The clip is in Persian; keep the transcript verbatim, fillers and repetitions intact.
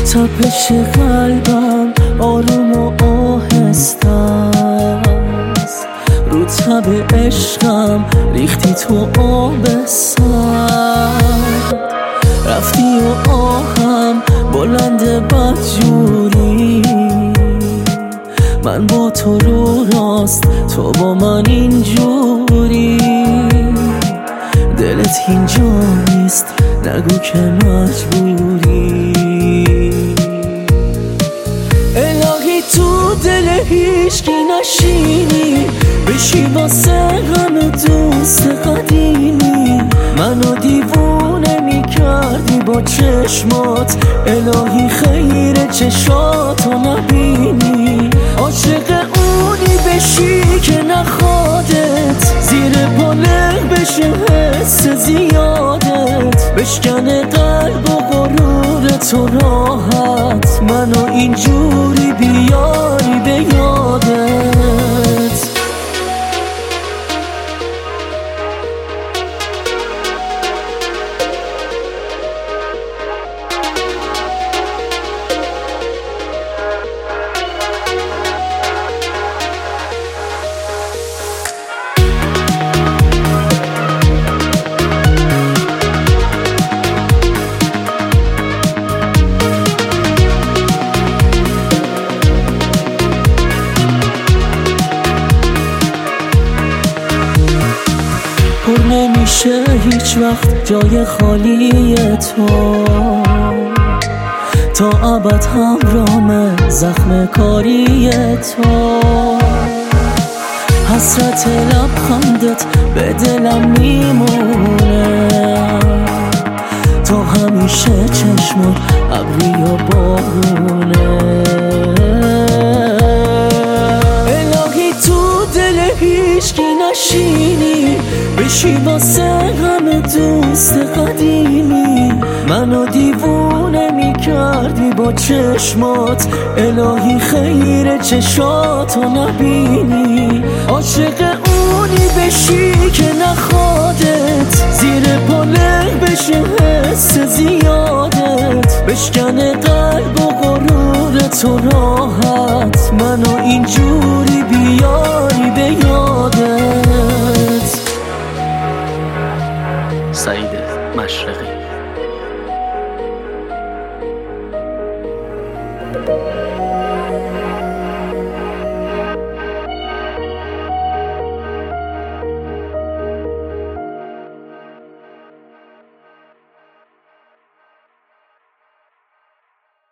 تپش قلبم آروم و آهسته است، رو تب عشقم ریختی تو آب سرد. رفتی و آهم بلند بدجوری، من با تو رو راست، تو با من اینجوری. دلت اینجا نیست، نگو که مجبوری. الهی تو دل هیچکی نشینی، بشی واسه غم دوست قدیمی. منو دیوونه میکردی با چشمات، الهی خیر چشاتو نبینی. عاشق اونی بشی که نخوادت، زیر بالغ بشه حس زیادت، بشکنه قلب و غرور تو راحت، منو اینجوری بیاری به یادت. پر نمیشه هیچ وقت جای خالی تو، تا ابد همرام زخم کاری تو. حسرت لبخندت به دلم میمونه، تا همیشه چشمت ابری و بارونه. الهی تو دل هیچکی نشینی، بشی واسه غم دوست قدیمی. منو دیوونه میکردی با چشمات، الهی خیر چشاتو نبینی. عاشق اونی بشی که نخوادت، زیر بالغ بشه حس زیادت، بشکنه قلب و غرور تو راحت، منو اینجوری بیاری به یادت. سعید مشرقی.